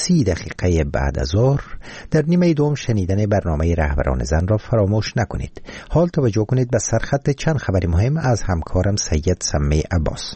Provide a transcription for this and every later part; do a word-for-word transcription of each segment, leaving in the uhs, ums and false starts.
سی دقیقه بعد از ظهر در نیمه دوم شنیدن برنامه رهبران زن را فراموش نکنید. حال توجه کنید به سرخط چند خبر مهم از همکارم سید سمی عباس.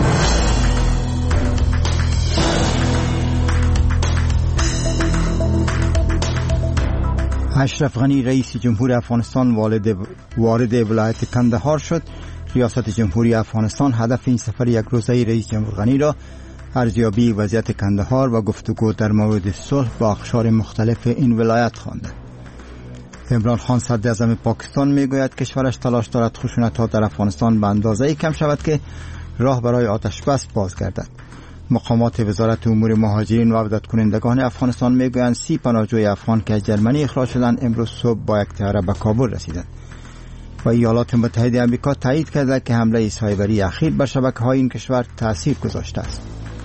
اشرف غنی رئیس جمهور افغانستان وارد ولایت کندهار شد. ریاست جمهوری افغانستان هدف این سفر یک روزه رئیس جمهور غنی را ارزیابی وضعیت کندهار و گفتگو در مورد صلح با اقشار مختلف این ولایت خوانده. عمران خان صدر اعظم پاکستان میگوید کشورش تلاش دارد خشونت‌ها در افغانستان به اندازه‌ای کم شود که راه برای آتش بس باز گردد. مقامات وزارت امور مهاجرین و عودت کنندگان افغانستان میگویند سی پناهجوی افغان که از جرمنی اخراج شدند امروز صبح با یک طیاره به کابل رسیدند. و ایالات متحده آمریکا تایید کرده که حمله سایبری اخیر بر شبکه‌های این کشور تأثیر گذاشته است.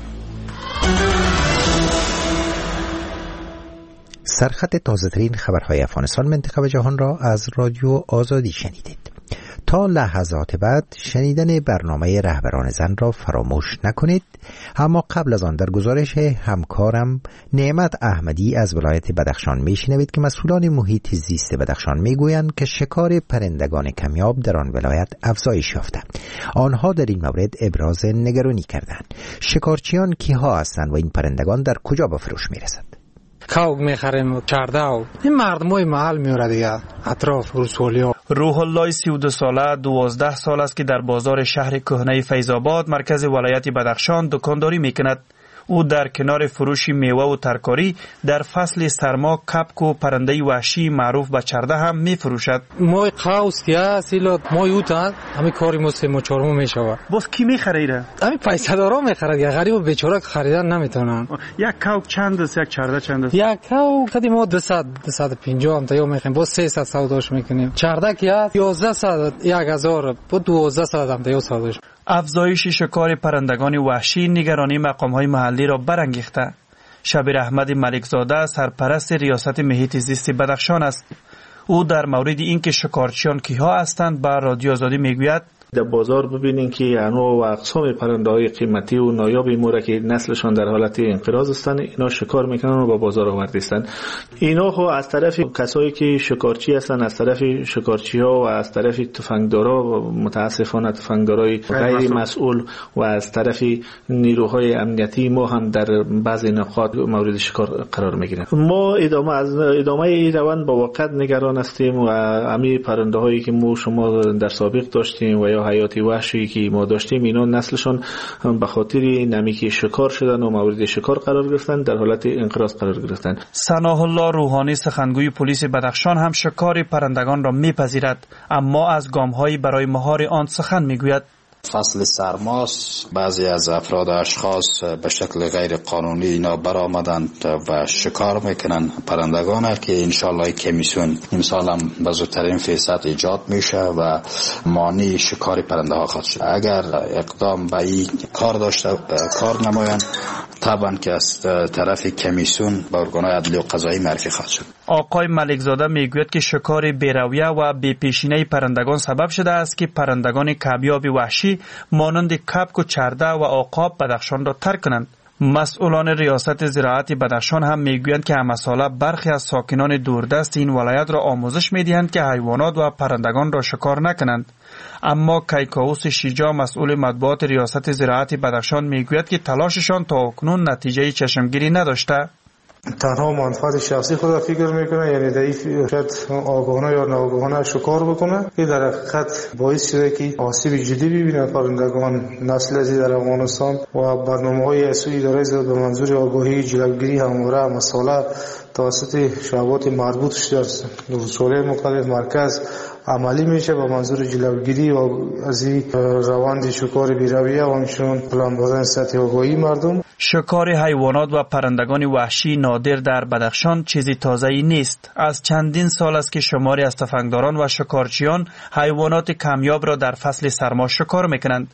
سرخط تازه‌ترین خبرهای افغانستان، منطقه و جهان را از رادیو آزادی شنیدید. تا لحظات بعد شنیدن برنامه رهبران زن را فراموش نکنید. اما قبل از آن در گزارش همکارم نعمت احمدی از ولایت بدخشان میشنوید که مسئولان محیط زیست بدخشان میگویند که شکار پرندگان کمیاب در آن ولایت افزایش یافته. آنها در این مورد ابراز نگرانی کردند. شکارچیان کیها هستند و این پرندگان در کجا به فروش میرسند؟ کاوگ میخریم چرده و این مردمای محل میاره دیگه اطراف رسولیا. روح الله سی و دو ساله دوازده سال است که در بازار شهر کهنه فیض‌آباد مرکز ولایت بدخشان دکانداری میکند. او در کنار فروش میوه و ترکاری در فصل سرما کپک و پرنده وحشی معروف به چرده هم میفروشد. مای قوس که سیلات مای اوتن همین کاری مست مچارمو میشوه. باز کی میخره؟ همین پیسه دارا میخره دیگه، غریب و بیچاره خریدن نمیتونن. یک کاوگ چند است؟ یک چرده چند است؟ یک کاوگ تا ما دویست دویست و پنجاه هم تا یو میخریم، باز سیصد سوداش میکنیم. چرده که یازده صد یک هزار با دوازده صد هم تا یو سوداش. افزایش شکار پرندگان وحشی نگرانی مقام‌های محلی را برانگیخته. شبیر احمد ملکزاده سرپرست ریاست محیط زیست بدخشان است. او در مورد اینکه شکارچیان کیها هستند به رادیو آزادی میگوید در بازار ببینین که انواع و اقسام پرنده‌های قیمتی و نایاب مورا که نسلشان در حالت انقراض هستند، اینا شکار میکنن و به بازار آوردن. اینا خو از طرف کسایی که شکارچی هستن، از طرف شکارچی‌ها و از طرف تفنگدارا و متاسفانه تفنگدارای غیر مسئول و از طرف نیروهای امنیتی ما هم در بعضی نقاط مورد شکار قرار میگیرن. ما ادامه از ادامه این روند با وقت نگران هستیم و همین پرنده‌هایی که ما شما در سابق داشتیم و یا حیاتی وحشی که ما داشتیم، اینا نسلشون به خاطر نمی که شکار شدن و مورد شکار قرار گرفتن در حالت انقراض قرار گرفتن. ثناء الله روحانی سخنگوی پلیس بدخشان هم شکار پرندگان را میپذیرد، اما از گام‌هایی برای مهار آن سخن میگوید. فصل سرماست، بعضی از افراد و اشخاص به شکل غیر قانونی اینا برآمدند و شکار میکنن پرندگان که انشالله کمیسیون امسال هم به زودترین فیصد ایجاد میشه و مانع شکار پرنده ها خواهد شد. اگر اقدام به این کار داشته کار نمایند، طبعا که از طرف کمیسیون به ارگان‌های عدلی و قضایی معرفی خواهد شد. آقای ملکزاده میگوید که شکار بی‌رویه و بی‌پیشینه پرندگان سبب شده است که پرندگان کمیاب وحشی مانند کپک و چرده و عقاب بدخشان را ترک کنند. مسئولان ریاست زراعت بدخشان هم میگویند که همساله برخی از ساکنان دوردست این ولایت را آموزش میدهند که حیوانات و پرندگان را شکار نکنند. اما کیکاووس شیجا مسئول مطبوعات ریاست زراعت بدخشان میگوید که تلاششان تا اکنون نتیجه چشمگیری نداشته. تنها منفعت شخصی خود فکر میکنه، یعنی ضعیف شاید آگاهانه یا ناآگاهانه شکار بکنه. این در حقیقت باعث شده که آسیب جدی ببینه پرندگان نسل از در افغانستان و برنامه‌های اسوی اداره به منظور آگاهی جلوگیری همواره مسائل توسط شعبات مربوط شده رسوله مختلف مرکز عملی میشه با منظور جلوگیری و از این روند شکار بی‌رویه و همچنین پلان بردن سطح آگاهی مردم. شکار حیوانات و پرندگان وحشی نادر در بدخشان چیزی تازه‌ای نیست. از چندین سال است که شماری از تفنگداران و شکارچیان حیوانات کمیاب را در فصل سرما شکار میکنند.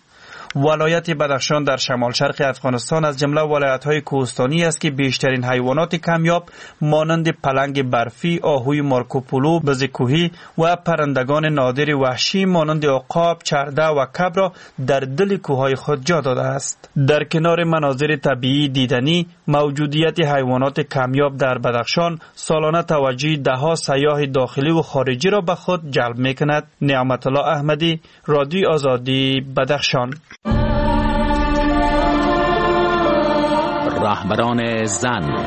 ولایت بدخشان در شمال شرق افغانستان از جمله ولایت‌های کوهستانی است که بیشترین حیوانات کمیاب مانند پلنگ برفی، آهوی مارکوپولو، بز کوهی و پرندگان نادر وحشی مانند عقاب، چرده و کبر را در دل کوههای خود جا داده است. در کنار مناظر طبیعی دیدنی، موجودیت حیوانات کمیاب در بدخشان سالانه توجه ده‌ها سیاح داخلی و خارجی را به خود جلب می‌کند. نعمت الله احمدی، رادیو آزادی، بدخشان. رهبران زن.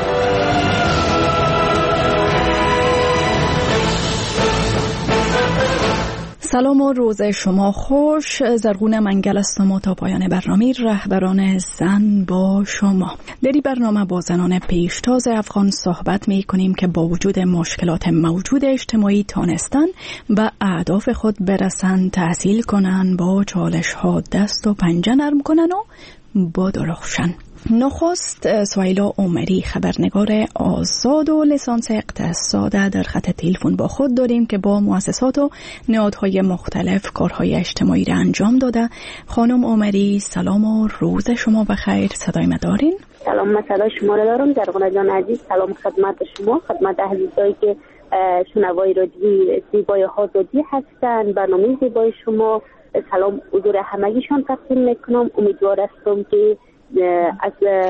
سلام و روز شما خوش. زرغون منگل هستم و تا پایان برنامه رهبران زن با شما. در این برنامه با زنان پیشتاز افغان صحبت می کنیم که با وجود مشکلات موجود اجتماعی تانستن و اهداف خود برسن، تحصیل کنن، با چالش ها دست و پنجه نرم کنن و با درخشن. نخست سویلا عمری، خبرنگار آزاد و لیسانس اقتصاد، در خط تلفن با خود داریم که با مؤسسات و نهادهای مختلف کارهای اجتماعی را انجام داده. خانم عمری، سلام و روز شما بخیر. صدای ما دارین؟ سلام، من صدای شما را دارم. زرغونه جان عزیز، سلام خدمت شما، خدمت عزیزایی که شنوای رادیوی زیبای آزادی هستند. برنامه زیبای شما سلام حضور همگیشان تقدیم میکنم. امیدوار هستم که از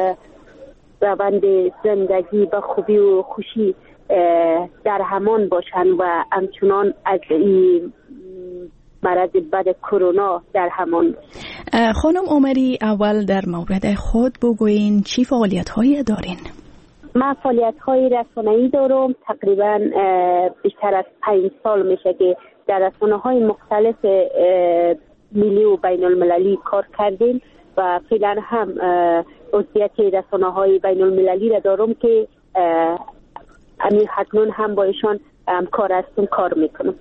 روند زندگی با خوبی و خوشی در همان باشن و همچنان از این مرض بد کرونا در همان باشن. خانم عمری، اول در مورد خود بگوین چی فعالیت هایی دارین؟ من فعالیت های رسانه‌ای دارم. تقریبا بیشتر از پنج سال میشه که در رسانه های مختلف ملی و بین المللی کار کردیم و فعلا هم عضویت رسانه های بین المللی را دارم که امیر حتنون هم با ایشان کار هستم، کار میکنم.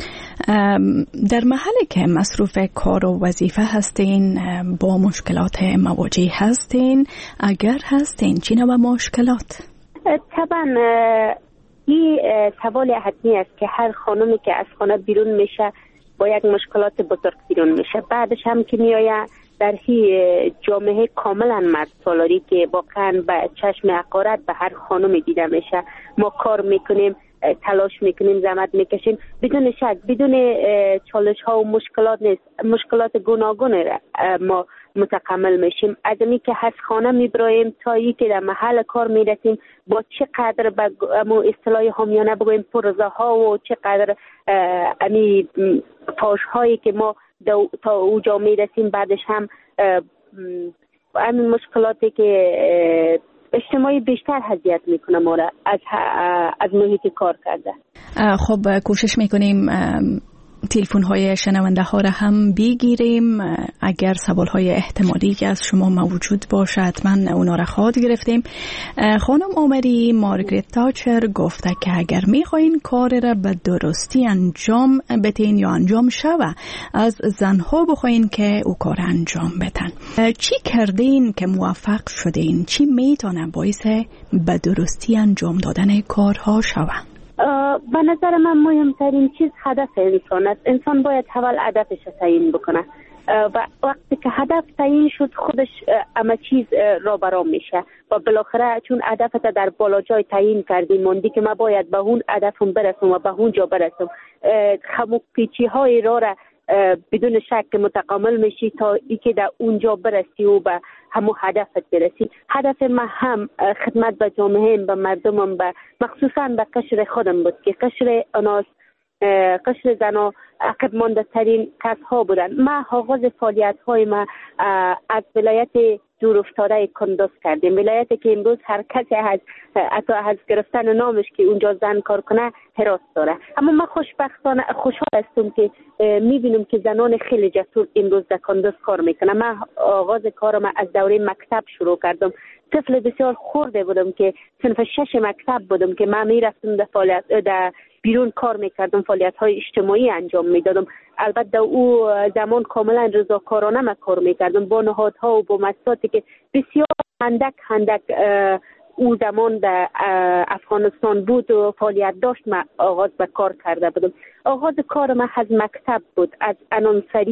در محلی که مصروف کار و وظیفه هستین با مشکلات مواجه هستین؟ اگر هستین چی نوع مشکلات؟ طبعا این سوال حتمی است که هر خانمی که از خانه بیرون میشه با یک مشکلات بزرگ بیرون میشه. بعدش هم که میآید در هی جامعه کاملا مرد سالاری که واقعا به چشم حقارت به هر خانمی دیده میشه. ما کار میکنیم، تلاش میکنیم، زحمت میکشیم، بدون شک بدون چالش ها و مشکلات نیست، مشکلات گوناگون ما متقبل میشیم. از اینی که از خانه میبرایم تا ای که در محل کار میرسیم با چقدر به اصطلاح همیانه بگویم پرزه ها و چقدر امی فاش هایی که ما تا اوجا میرسیم. بعدش هم همین مشکلاتی که اجتماعی بیشتر اذیت میکنه ما را از از محیط کار کرده. خب کوشش میکنیم تلفن های شنونده ها را هم بگیریم. اگر سوال های احتمالی که از شما موجود باشه حتما اونا را خواهد گرفتیم. خانم عمری، مارگریت تاچر گفته که اگر میخواین کار را به درستی انجام بتین یا انجام شوه، از زنها بخواین که او کار انجام بتن. چی کردین که موفق شدین؟ چی میتونه باعث به درستی انجام دادن کارها شوه؟ به نظر من مهمترین چیز هدف انسان است. انسان باید اول هدفش تعیین بکنه و وقتی که هدف تعیین شد خودش همه چیز را برام میشه و بالاخره چون هدفت در بالا جای تعیین کردی موندی که من باید به اون هدفم برسم و به اون جا برسم. خمو پیچی های را را بدون شک متقابل میشی تا ای که در اونجا برسی و به همو هدفت برسی. هدف من هم خدمت به جامعه، به مردمم، به مخصوصا به قشر خودم بود که قشر اناس، قشر زنا عقب مانده ترین کس ها بودن. من آغاز فعالیت های ما از ولایت دور افتاده کندوز کردیم، ولایتی که امروز هر کسی از حتی از گرفتن نامش که اونجا زن کار کنه حراس داره. اما من خوشبختانه خوشحال هستم که میبینم که زنان خیلی جسور امروز در کندوز کار میکنه. من آغاز کارم از دوره مکتب شروع کردم. طفل بسیار خورده بودم که صنف شش مکتب بودم که من میرفتم در فعالیت در بیرون کار میکردم، فعالیت های اجتماعی انجام میدادم. البته در او زمان کاملا رضاکارانه من کار میکردم با نهادها و با مؤسساتی که بسیار هندک هندک او زمان در افغانستان بود و فعالیت داشت. من آغاز به کار کرده بودم. آغاز کار من از مکتب بود، از انانسری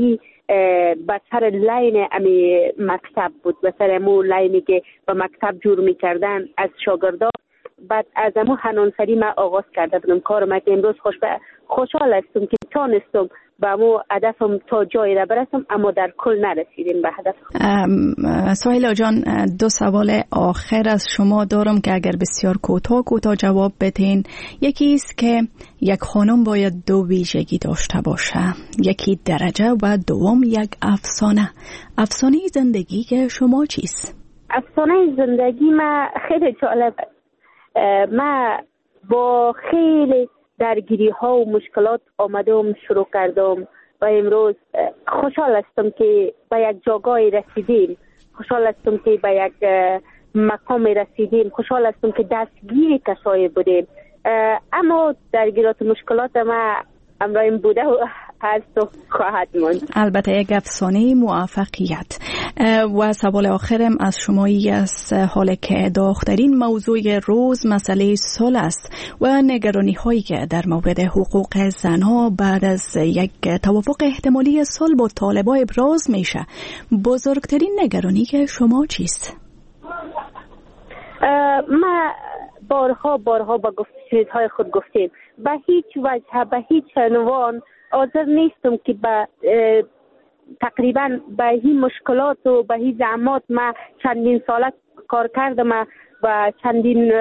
به سر لین امی مکتب بود، به سر امو لینی که به مکتب جور میکردن از شاگردا. بعد از امو حنانسری من آغاز کرده بودم کارم که امروز خوش خوشحال هستم که تانستم به امو هدفم تا جایی را برسم، اما در کل نرسیدیم به هدف. سهیلا جان، دو سوال آخر از شما دارم که اگر بسیار کوتاه کوتاه جواب بدین. یکی است که یک خانم باید دو ویژگی داشته باشه، یکی درجه و دوم یک افسانه. افسانه زندگی که شما چیست؟ افسانه زندگی ما خیلی جالب. من با خیلی درگیری ها و مشکلات آمدم شروع کردم و امروز خوشحال هستم که به یک جاگاهی رسیدیم، خوشحال هستم که به یک مقام رسیدیم، خوشحال هستم که دستگیر کسایی بودیم. اما درگیرات و مشکلات ما امرایم بوده و هست و خواهد ماند. البته یک افسانه موفقیت. و سوال آخرم از شمایی است، حالا که داغ‌ترین موضوع روز مسئله صلح است و نگرانی هایی که در مورد حقوق زنها بعد از یک توافق احتمالی صلح با طالبان ابراز میشه، بزرگترین نگرانی که شما چیست؟ ما بارها بارها با گفتگوهای خود گفتیم به هیچ وجه به هیچ عنوان حاضر نیستم که به تقریبا به این مشکلات و به این زحمات ما چندین ساله کار کردم و چندین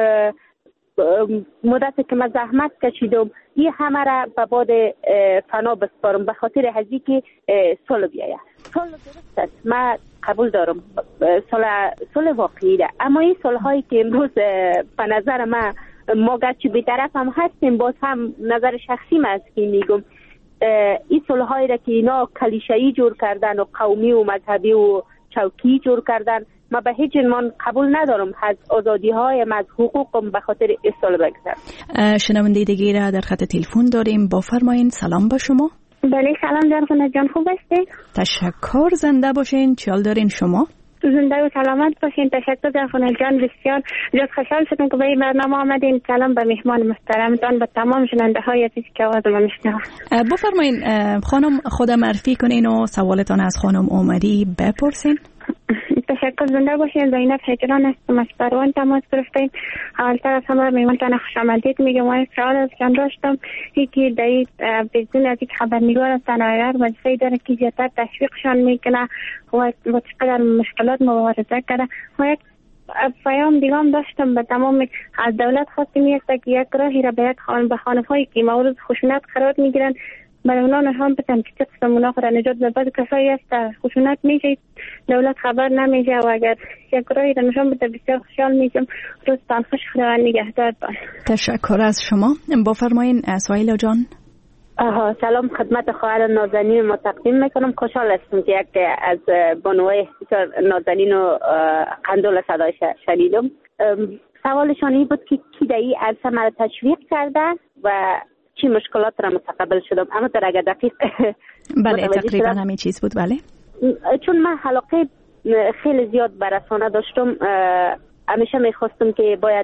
مدت که من زحمت کشیدم این همه را به باد فنا بسپارم به خاطر هزی که صلح بیاید. صلح درست است، من قبول دارم، صلح صلح واقعی ده، اما این صلح هایی که امروز به نظر من ما گرچه بی‌طرف هم هستیم، باز هم نظر شخصی من است که میگم این صلح هایی را که اینا کلیشه‌ای جور کردن و قومی و مذهبی و چوکی جور کردن، ما به هیچ عنوان قبول ندارم از آزادی های از حقوقم به خاطر اصل بگذارم. شنونده دیگه را در خط تلفن داریم، با فرمایین. سلام با شما. بله سلام جان، جان خوب هستید؟ تشکر، زنده باشین. چیال دارین شما؟ زنده و سلامت باشین. تشکر جان جان، بسیار زیاد خوشحال شدم که به این برنامه آمدین. سلام به مهمان محترمتان، به تمام شنونده های عزیز که آواز ما میشنوند. بفرمایین خانم، خودم معرفی کنین و سوالتان از خانم اومدی بپرسین. تشکر، زنده باشین. زینب هجران هستم از پروان تماس گرفتین. اولتر از همه میمونتان خوش آمدید میگم. و سوال از جان داشتم یکی دایید بدون از یک خبرنگار از تنایر وظیفه داره که زیادتر تشویقشان میکنه و با چقدر مشکلات مبارزه کرده. و یک پیام دیگام داشتم به تمام از دولت خواستی میسته که یک راهی را به یک خانم به خانم هایی که مورد خشونت قرار میگیرن برای اونا نشان بدن که قسم اونا را نجات بده. کسایی است خشونت میشه دولت خبر نمیشه و اگر یک راهی را نشان بده بسیار خوشحال میشم. روزتان خوش، خدا نگهدار. تشکر از شما. بفرمایین سهیلا جان. آها، سلام خدمت خواهر نازنین ما تقدیم میکنم. خوشحال هستم که یک از بانوهای بسیار نازنین و قندول صدایش شنیدم. سوالشان این بود که کی در این عرصه مرا تشویق کرده و چی مشکلات را متقبل شدم. اما در اگر دقیق بله تقریبا همین چیز بود. بله چون من علاقه خیلی زیاد به رسانه داشتم، همیشه میخواستم که باید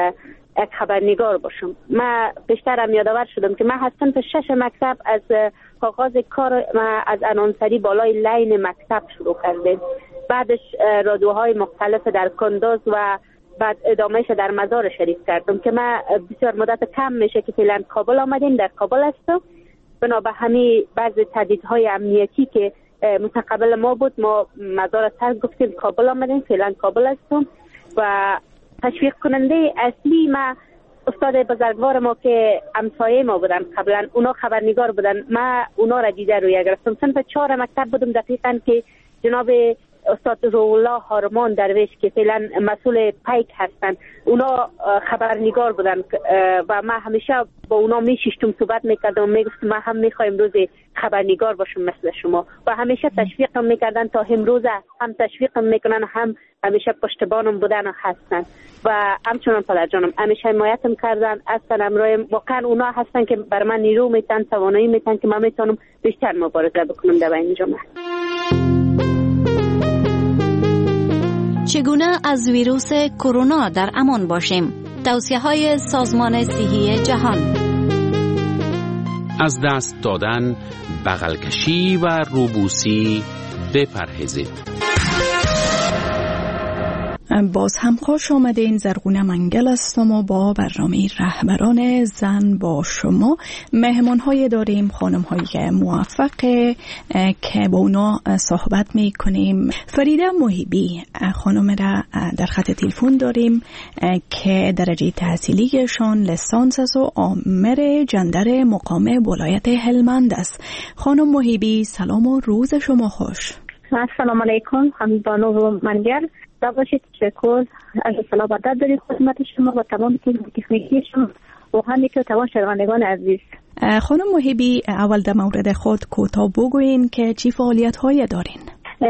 یک خبرنگار باشم. من بیشترم یادآور شدم که من هستم تا شش مکتب از آغاز کار ما از انانسری بالای لین مکتب شروع کردیم. بعدش رادیوهای مختلف در کندوز و بعد ادامهش در مزار شریف کردم که من بسیار مدت کم میشه که فعلا کابل آمدیم، در کابل هستم. بنا به همین بعضی تهدیدهای امنیتی که متقبل ما بود، ما مزار سر گفتیم کابل آمدیم، فعلا کابل هستم. و تشویق کننده اصلی ما استاد بزرگوار ما که همسایه ما بودن قبلا، اونا خبرنگار بودن، ما اونا را دیده روی گرفتم. صنف چهار مکتب بودم دقیقاً که جناب استاد رولا هارمان درویش که فعلا مسئول پیک هستن، اونا خبرنگار بودن و ما همیشه با اونا میشیشتم صحبت میکردم، میگفتم ما هم میخوایم روز خبرنگار باشم مثل شما و همیشه تشویقم میکردن تا امروز هم تشویقم میکنن، هم همیشه پشتبانم بودن و هستن و همچنان پدر جانم همیشه حمایتم کردن. اصلا امروز واقعا اونا هستن که بر من نیرو میتن، توانایی میتن که من میتونم بیشتر مبارزه بکنم در این جامعه. چگونه از ویروس کرونا در امان باشیم؟ توصیه‌های سازمان صحی جهان. از دست دادن بغلکشی و روبوسی بپرهیزید. باز هم خوش آمدین. زرغونه منگل هستم و با برنامه رهبران زن با شما مهمان های داریم، خانم های موفق که با اونا صحبت می کنیم. فریده محیبی خانم را در خط تلفن داریم که درجه تحصیلیشان لیسانس است و آمر جندر مقام ولایت هلمند است. خانم محیبی سلام و روز شما خوش. السلام علیکم. خانم بانو منگل دا باشید. تشکر از سلام بدر داریم خدمت شما و تمام تیم تکنیکی شما و همینطور تمام شنوندگان عزیز. خانم محیبی اول در مورد خود کوتاه بگوین که چی فعالیت های دارین؟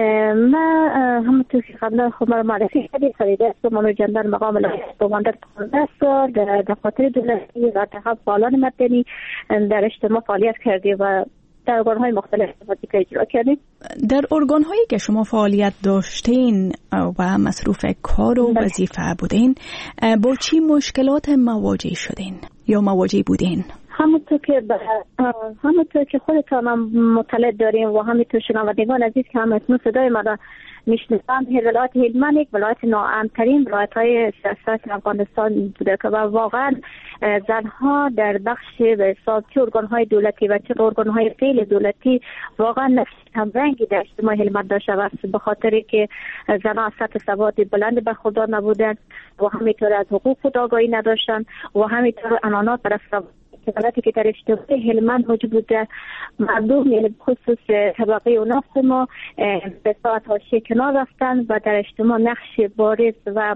من همونطور که قبلا خود مرا معرفی کردید فریده هستم، منو جندر مقام ولایت بمانده پانزده سال در دفاتر دولتی و اتحاد فعالان مدنی در اجتماع فعالیت کردی و در ارگان‌های مختلف وظیفه اجرا کردیم. در ارگان‌هایی که شما فعالیت داشتین و مصروف کار و وظیفه بودین با چی مشکلات مواجه شدین یا مواجه بودین؟ همونطور که ب... همونطور که خودتان هم مطلع داریم و همینطور شنوندگان عزیز که هم اسم صدای من را میشنوند، ولایت هلمند یک ولایت ناامن‌ترین ولایت‌های سیاست افغانستان بوده که واقعا زنها در بخش به حساب چه ارگان‌های دولتی و چه ارگان‌های غیر دولتی واقعا نقش کمرنگی در اجتماع هلمند داشته است، به خاطر که زنها از سطح سواد بلند برخوردار نبودند و همینطور از حقوق خود آگاهی نداشتند و همینطور انانات طرف غلطی که در اجتماع هلمند موجود بوده. مردم یعنی خصوص طبقه و نفس ما به ساعت حاشیه کنار رفتن و در اجتماع نقش بارز و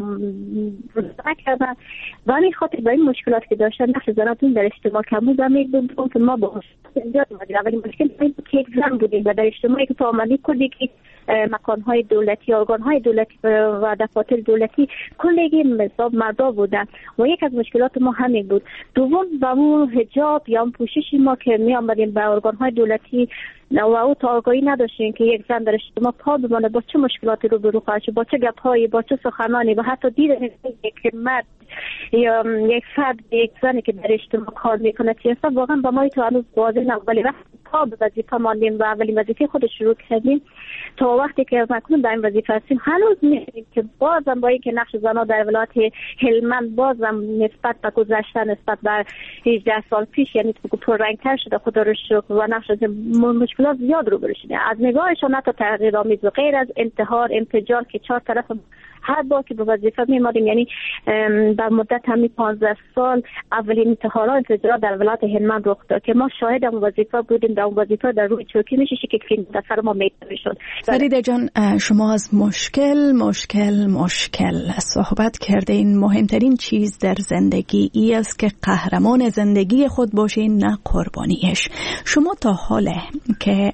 رضا کردن و همین خاطر با این مشکلات که داشتن نقش زناتون در اجتماع کم بود و میگم که ما با زیاد مواجه ولی مشکل این بود که یک زن بودیم و در اجتماعی که تو آمدی کردی که مکانهای دولتی، ارگانهای دولتی و دفاتر دولتی کلگی حساب مردا بودن و یک از مشکلات ما همین بود. دوم با اون حجاب یا پوششی ما که می آمدیم به ارگانهای دولتی و او تا آگاهی نداشتیم که یک زن در اجتماع پا بمانه با چه مشکلاتی رو برو خواهد شد، با چه گپ‌هایی، با چه سخنانی و حتی دید یک مرد یا یک فرد یک زنی که در اجتماع کار میکنه چه اصلا واقعا با ما تو هنوز واضح نبود. ولی وقتی پا به وظیفه ماندیم و اولین وظیفه خود شروع کردیم تا وقتی که مکنون در این وظیفه هستیم هنوز می‌بینیم که بازم با اینکه نقش زنان در ولایت هلمند بازم نسبت به گذشته نسبت به هجده سال پیش یعنی پررنگ‌تر شده خدا رو شکر و نقش مشکلات زیاد رو برشیده از نگاهشان حتی تغییرآمیز و غیر از انتحار انفجار که چهار طرف هر بار که به وظیفه می‌آمدیم یعنی در مدت همین پانزده سال اولین انتحارات انفجارات در ولایت هلمند رخ داد که ما شاهد اون وظیفه بودیم. در اون وظیفه در روی چوکی میشه که فیلم دفتر ما می‌شد. فریده جان شما از مشکل مشکل مشکل صحبت کردین. مهمترین چیز در زندگی ای است که قهرمان زندگی خود باشین نه قربانیش. شما تا حاله که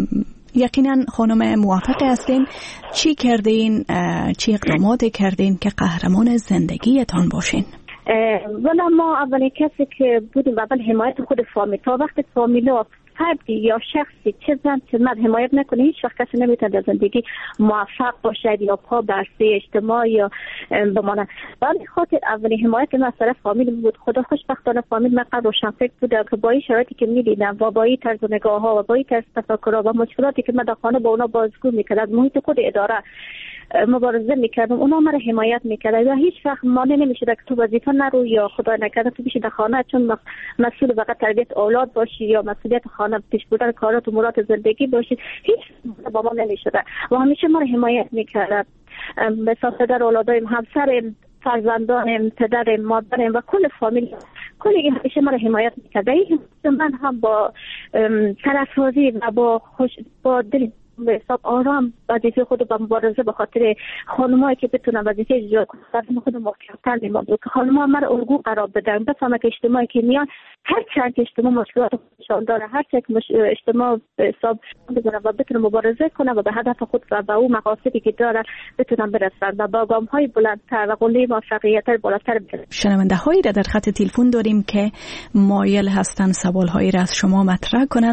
یقینا خانم موفق هستین چی کردین، چی اقداماتی کردین که قهرمان زندگیتان باشین؟ ولی ما اولین کسی که بودیم اول حمایت خود فامیل. تا وقت فامیل فردی یا شخصی چه زن چه مرد حمایت نکنه هیچ وقت کسی نمیتونه در زندگی موفق باشد یا پا بر سه اجتماع یا بمانه. ولی خاطر اولین حمایت من از طرف فامیل بود. خدا خوشبختانه فامیل من قدر روشنفکر بوده که با این شرایطی که میدیدم و با این طرز نگاه ها و با این طرز تفکرها و مشکلاتی که من در خانه با اونا بازگو میکردم از محیط خود اداره مبارزه میکردم اونا مرا حمایت میکردن و هیچ وقت مانع نمیشد که تو وظیفه نرو یا خدا نکرده تو بشی در خانه چون مسئول فقط تربیت اولاد باشی یا مسئولیت خانه پیش بردن کارات و مرات زندگی باشی هیچ با ما نمیشد و همیشه مرا حمایت میکردن. مثلا پدر اولادایم همسرم فرزندانم پدرم مادرم و کل فامیل کلی همیشه مرا حمایت میکرد. من هم با طرف‌سازی و با خوش با دل به حساب آرام وظیفه خود با مبارزه به خاطر خانمایی که بتونن وظیفه اجرا کنن خود محکم‌تر میموند که خانم‌ها مرا الگو قرار بدن بفهمن که اجتماعی که میان هر چند اجتماع مشکلات خودشون داره هر چند اجتماع به حساب بزنن و بتونن مبارزه کنن و به هدف خود و به اون مقاصدی که دارن بتونن برسن و با گام‌های بلندتر و قله موفقیت بالاتر برسن. شنونده‌هایی را در خط تلفن داریم که مایل هستن سوال‌هایی را از شما مطرح کنن.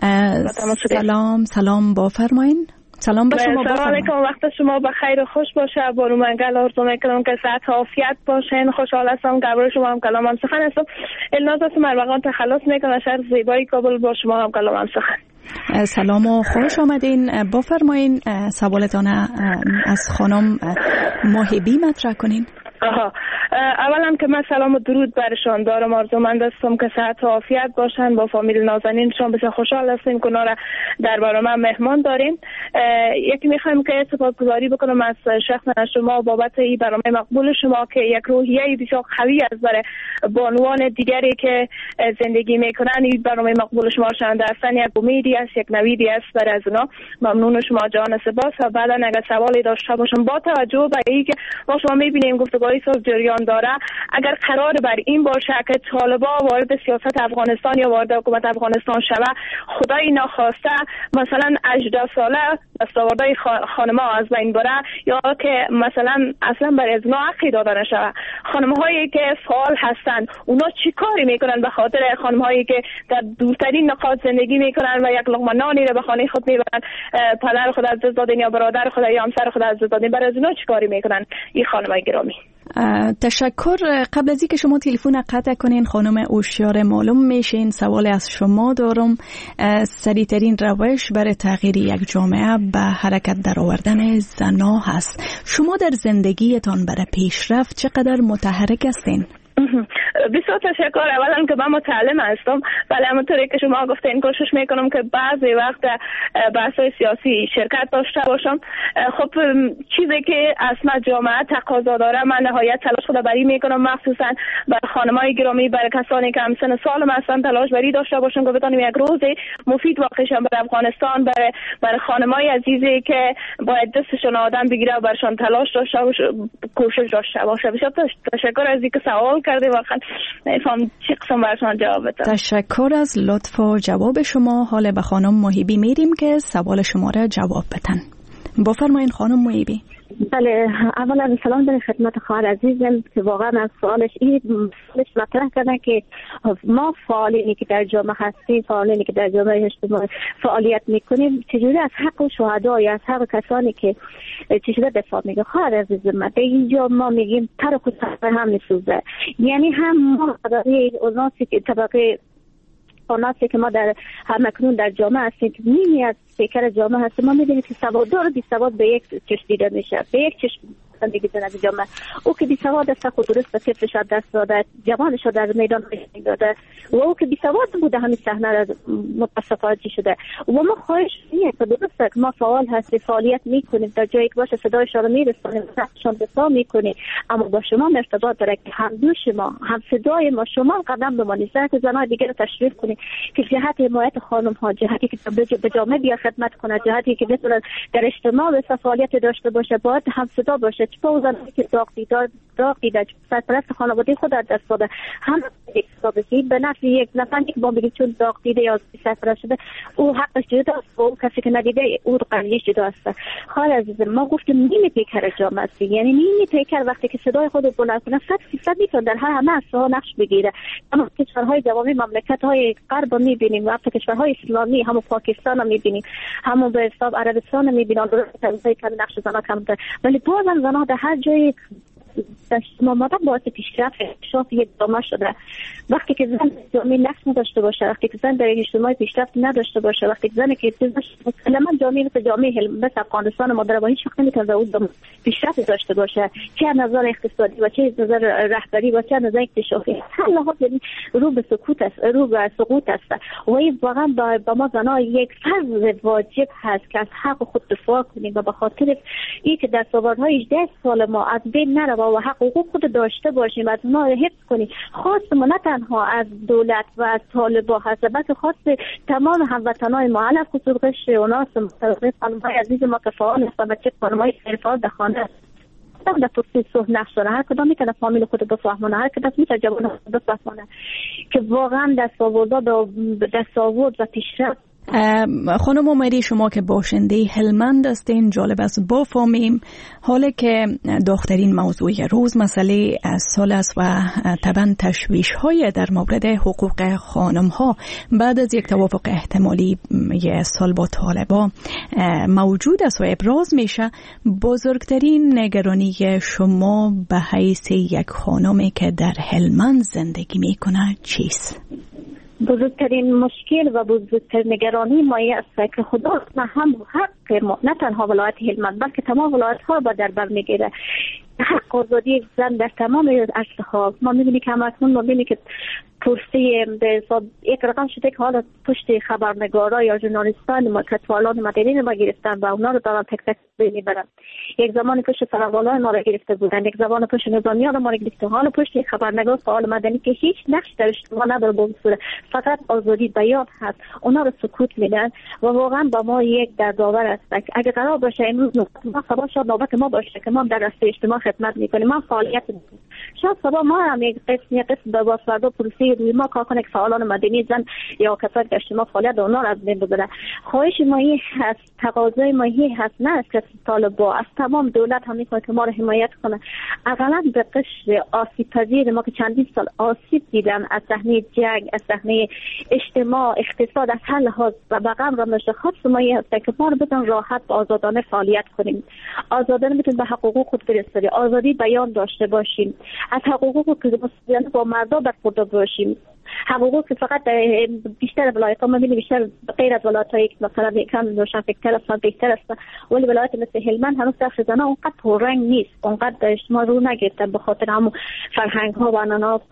سلام سلام با فرمایین. سلام به شما. سلام علیکم، وقت شما بخیر و خوش باشه. بارو منگل آرزو میکنم که صحت و عافیت باشین. خوشحال هستم قبل شما هم کلام هم سخن هستم. الناز است مربقان تخلص میکنم شهر زیبایی کابل با شما هم کلام هم سخن. سلام و خوش آمدین. بفرمایین سوالتان از خانم محبی مطرح کنین. آها، اولا که من سلام و درود برشان دارم. آرزومند هستم که صحت و عافیت باشن. با فامیل نازنینشان بسیار خوشحال هستیم که اونا را در برنامه مهمان داریم. یکی میخوایم که سپاسگزاری بکنم از شخص شما بابت این برنامه مقبول شما که یک روحیه بسیار قوی از برای بانوان دیگری که زندگی میکنن این برنامه مقبول شما شنونده هستن یک امیدی است، یک نویدی است برای از اونا. ممنون شما جان سپاس. و بعدا اگر سوالی داشته باشم با توجه به اینکه ما شما میبینیم گفتگوهای ساز جریان داره، اگر قرار بر این باشه که طالبان وارد سیاست افغانستان یا وارد حکومت افغانستان شوه، خدای ناخواسته مثلا هجده ساله دستاوردهای خانم‌ها از بین بره یا که مثلا اصلا بر ازنا حقی داده نشوه. خانم‌هایی که فعال هستند اونا چی کاری میکنن به خاطر خانم‌هایی که در دورترین نقاط زندگی میکنن و یک لقمه نانی رو به خانه خود میبرن، پدر خود از دست دادن یا برادر خود یا همسر خود از دست دادن، برای ازنا چی کاری میکنن این خانم‌های گرامی؟ تشکر. قبل از اینکه شما تلفن قطع کنین خانم اوشیار، معلوم میشه این سوال از شما دارم. سریعترین روش برای تغییر یک جامعه به حرکت در آوردن زنا هست. شما در زندگیتان برای پیشرفت چقدر متحرک هستین؟ بسیار تشکر. اولا که من متعلم هستم، ولی همونطوری که شما گفتین کوشش میکنم که بعضی وقت بحث‌های سیاسی شرکت داشته باشم. خب چیزی که اصلا جامعه تقاضا داره من نهایت تلاش خود بری میکنم، مخصوصا برای خانم‌های گرامی، برای کسانی که همسن سالم هستن تلاش بری داشته باشم که بتونیم یک روز مفید واقع شه برای افغانستان، برای برای خانم‌های عزیزی که باید دستشون آدم بگیره و برشان تلاش داشته باشه، کوشش داشته باشه. بسیار تشکر از اینکه سوال کرده. واقعا نفهم چی قسم برشان جواب بدم. تشکر از لطف و جواب شما. حالا به خانم محبی میریم که سوال شما را جواب بدن. بفرمایین خانم محبی. بله، اولا سلام در خدمت خواهر عزیزم که واقعا از سوالش این سوالش مطرح کردن که ما فعالینی که در جامعه هستیم، فعالینی که در جامعه اجتماعی فعالیت میکنیم، چجوری از حق شهدا یا از حق کسانی که چجوری دفاع میگه. خواهر عزیزم من به اینجا ما میگیم تر خود هم میسوزه، یعنی هم ما قدری اوناسی که طبقه خاناتی که ما در هم اکنون در جامعه هستیم، نیمی از پیکر جامعه هستیم، ما میدونیم که سواددار و بی سواد به یک چشم دیده میشه، به یک چشم زندگی در جامعه. او که بی سواد است خود درست به طفلش دست داده، جوانش در میدان نشون داده، و او که بی سواد بوده همین صحنه را متاسفانه شده. و ما خواهش می‌کنیم که درسته که ما فعال هستیم، فعالیت میکنیم، در جایی که باشه صدایشان رو میرسونیم، نقششان دفاع میکنیم، اما با شما ارتباط داره که هم دو شما هم صدای ما شما قدم بمانید، که زنای دیگر رو تشریف کنید که جهت حمایت خانم ها، جهتی که به جامعه بیا خدمت کنه، جهتی که بتونه در اجتماع به فعالیت داشته باشه، باید هم صدا باشه. چه زنی که داغ دیدار داغ دیده سرپرست خانواده خود در دست داده، هم حسابی به نفع یک نفر که با بگید چون داغ دیده یا سرپرست شده او حقش جدا است و اون کسی که ندیده او قضیهش جدا است. خاله عزیزم ما گفتیم نیمه پیکر جامعه است، یعنی نیمه پیکر وقتی که صدای خود رو بلند کنه صد فیصد میتونه در هر همه اصلاح نقش بگیره. اما کشورهای جوامع مملکت های غرب میبینیم و حتی کشورهای اسلامی همون پاکستان هم میبینیم، همون به حساب عربستان هم میبینیم، درسته که نقش زنا کم داره، ولی بازم زنا در هر جای ما مادر باعث پیشرفت اکتشاف یک جامعه شده. وقتی که زن جامعه نقش نداشته باشه، وقتی که زن در اجتماع پیشرفت نداشته باشه، وقتی که زن که مثلا جامعه مثل جامعه مثل افغانستان مادر با هیچ وقت نمیتونه اون پیشرفت داشته باشه، چه از نظر اقتصادی و چه از نظر رهبری و چه از نظر اکتشافی. هر لحاظ یعنی رو به سقوط است، رو به سقوط است. و این واقعا با ما زنان یک فرض واجب هست که از حق خود دفاع کنیم و به خاطر این که دستاوردهای هجده سال ما از بین نره و حق حقوق خود داشته باشیم، از ما حفظ کنیم. خواست ما نه تنها از دولت و از طالبان هست، بلکه خواست تمام هموطنان ما، علف خصوص قشر اوناس متوقف خانم‌های عزیز ما که فعال هستن و چه خانم‌های فعال در خانه در پرسید صحبت نقش داره، هر کدام میتونه فامیل خود بفهمونه، هر کدام میتونه جوان خود بفهمونه که واقعا دستاورد و دستاورد و پیشرفت. خانم عمری شما که باشنده هلمند هستین، جالب است بفهمیم حالا که دخترین موضوع روز مسئله سال است و طبعا تشویش های در مورد حقوق خانم ها بعد از یک توافق احتمالی یک سال با طالبان موجود است و ابراز میشه. بزرگترین نگرانی شما به حیث یک خانمی که در هلمند زندگی میکنه چیست؟ بزرگترین مشکل و بزرگترین نگرانی ما است که خدا هم حق ما نه تنها ولایت هلمند بلکه تمام ولایت ها با در بر میگیره. حق آزادی زن در تمام عرصه ها. ما میبینیم که همکنون ما میبینیم که پرسی به حساب یک رقم شده که حالا پشت خبرنگارا یا ژورنالیستان ما که سوالات مدنی ما گرفتن و اونا رو دارن تک تک میبرن. یک زمانی پشت سربالای ما رو گرفته بودن، یک زمان پشت نظامیان ما رو گرفته، حالا پشت خبرنگار سوال مدنی که هیچ نقش در اجتماع نداره، به صورت فقط آزادی بیان هست، اونا رو سکوت میدن و واقعا با ما یک دردآور است. اگه قرار باشه امروز ما صبح شاد نوبت ما باشه که ما در راسته اجتماع خدمت میکنیم، ما فعالیت میکنیم، شاید صبح ما هم یک قسم قسم به واسطه پلیسی روی ما کار کنه که فعالان مدنی زن یا کسایی که اجتماع فعالیت اونا رو از بین ببره. خواهش ما این هست، تقاضای ما این هست، نه از کسی طالبا، از تمام دولت هم میخواد که ما رو حمایت کنه. اقلا به قشر آسیب پذیر ما که چندین سال آسیب دیدن از صحنه جنگ، از صحنه اجتماع، اقتصاد، از هر لحاظ و بقام را مشخص ما این هست که ما رو بدون راحت و آزادانه فعالیت کنیم، آزادانه میتونیم به حقوق خود برسیم، آزادی بیان داشته باشیم، از حقوق که با مردم برخوردار باشیم، حقوق که فقط بیشتر ولایت‌ها ما می‌بینیم بیشتر غیر از ولایت‌هایی که مثلا یکم روشنفکرتر هستن بهتر است، ولی ولایت مثل هلمند هنوز بخش زنان اونقدر پررنگ نیست، اونقدر اجتماع رو نگرفتن به خاطر همون فرهنگ‌ها و عنعنات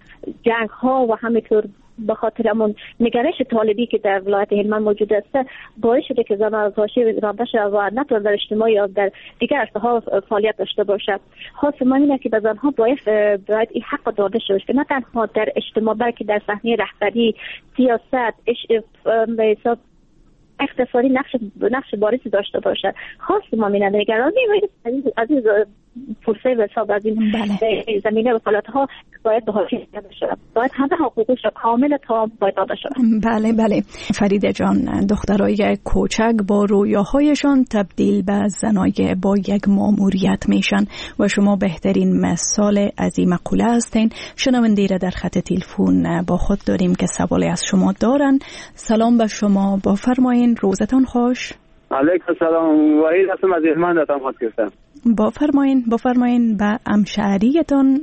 جنگ‌ها و همینطور به خاطر همون نگرش طالبی که در ولایت هلمند موجود است باعث شده که زنان از حاشیه رانده شود و نتوان در اجتماع یا در دیگر عرصه‌ها فعالیت داشته باشد. خاص ما اینه که به زنها باید باید این حق داده شود که نه تنها در اجتماع بلکه در صحنه رهبری، سیاست، به حساب اقتصادی نقش نقش بارزی داشته باشد. خاص ما مینه نگرانی از این فرصه و حساب از این بله. زمینه وکالت‌ها باید به حاشیه بشه، باید همه حقوقش کامل تا باید داده شود. بله بله فریده جان، دخترای کوچک با رویاهایشان تبدیل به زنای با یک ماموریت میشن و شما بهترین مثال از این مقوله هستین. شنونده را در خط تلفن با خود داریم که سوالی از شما دارن. سلام به شما، بفرمایین، روزتان خوش. علیکم السلام، وحید هستم از هلمند اتم خط گرفتم. بفرمایین بفرمایین به همشهریتان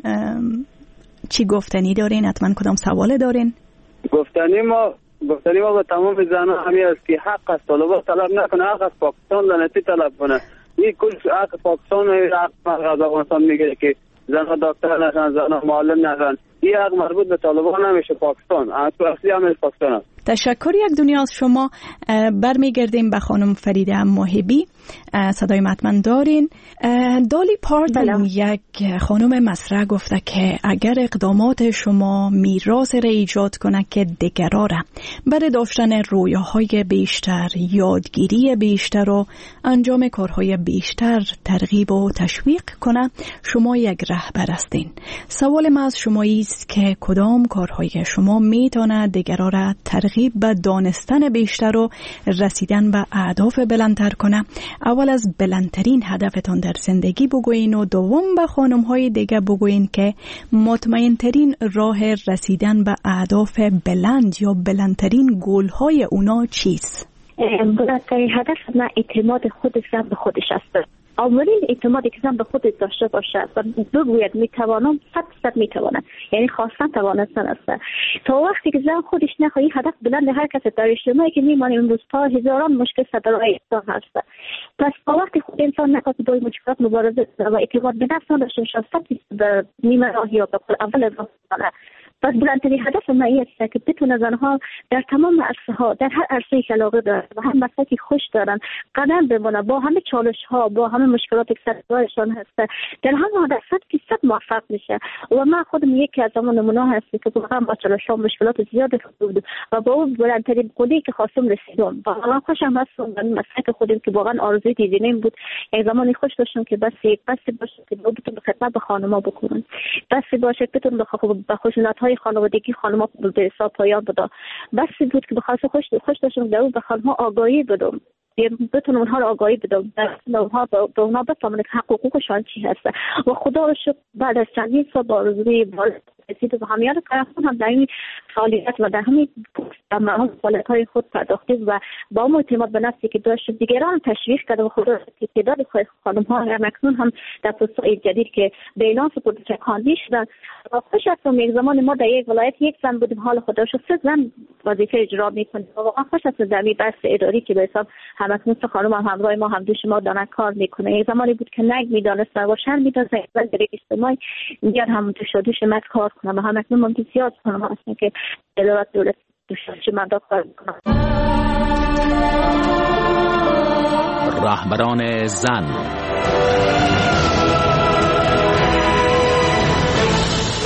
چی گفتنی دارین؟ حتما کدام سوال دارین؟ گفتنی ما گفتنی ما به تمام زنان همین است که حق از طالبان طلب نکنه، حق از پاکستان لعنتی طلب کنه. این کل حق پاکستان و حق از افغانستان میگه که زنها دکتر نشن، زنها معلم نشن. این حق مربوط به طالبان نمیشه، پاکستان اصلی همین پاکستان است. تشکر یک دنیا از شما. برمیگردیم به خانم فریده محبی، صدای مطمئن دارین. دالی پارتون یک خانم مصرع گفته که اگر اقدامات شما میراث را ایجاد کنه که دیگراره برای داشتن رویاهای بیشتر، یادگیری بیشتر و انجام کارهای بیشتر ترغیب و تشویق کنه، شما یک رهبر هستین. سوال ما از شما است که کدام کارهای شما میتونه دیگران را ترغیب به دانستن بیشتر و رسیدن به اهداف بلندتر کنه؟ اول از بلندترین هدفتان در زندگی بگوین و دوم به خانم‌های دیگه بگوین که مطمئن‌ترین راه رسیدن به اهداف بلند یا بلندترین گل‌های اونا چیست؟ بلندترین هدف من اعتماد خودش به خودش است. اولین اعتمادی که زن به خودش داشته باشد و بگوید میتوانم، صد صد میتوانم، یعنی خواستن توانستن است. تا وقتی که زن خودش نخواهی هدف بلند هر کس در اجتماعی که میمانیم امروز تا هزاران مشکل صدرای انسان هست. پس تا وقتی خود انسان نخواهد با این مشکلات مبارزه و اعتماد به نفس نداشته باشد، صد به نیمه راهی یا به اول راه کنه. پس بلندترین هدف من این است که بتونه زنها در تمام عرصه‌ها، در هر عرصه‌ای که علاقه دارن و هر مسلکی خوش دارن قدم بمونن با همه چالش‌ها، با همه مشکلاتی که سرشان هست، در همه هدف صد فیصد موفق میشه. و من خودم یکی از اون نمونه هستم که واقعا با چالش‌ها و مشکلات زیاد بود و با اون بلندترین قدری که خواستم رسیدم. واقعا خوشم هستم به مسلک خودم که واقعا آرزوی دیدنیم بود. یک زمانی خوش داشتم که بس بس باشه که بتونم خدمت به خانم‌ها بکنم. بس باشه که بتونم به خشونت‌های خانوادگی خانم‌ها به حساب پایان بدم. بس بود که بخاطر خوش خوش داشتم در اون به خانم‌ها آگاهی بدم، بتونم اونها رو آگاهی بدم، اونها به اونها بفهمن که حقوقشون چی هست. و خدا رو شکر بعد از چندین سال با آرزوی رسید و همیان کارم هم در این فعالیت و در همین معمول فعالیت های خود پرداخته و با اون اعتماد به نفسی که داشت دیگران تشویق کرده و خدا تعداد خانم ها هم اکنون هم در پست‌های جدید که به اعلام سپرده چکاندی شدن. خوش است یک زمان ما در یک ولایت یک زن بودیم، حال خدا شد سه زن وظیفه اجرا میکنه و واقعا خوش است در این بحث اداری که به حساب هم اکنون سه خانم هم همراه ما هم دوش ما دارن کار میکنه. یک زمانی بود که نگ میدانستن و شر میدانستن در اجتماعی میاد هم دوش دوش مت کار کنن و هم اکنون ممکن زیاد خانم هستن که دولت دولت دوش مت کار میکنن. رهبران زن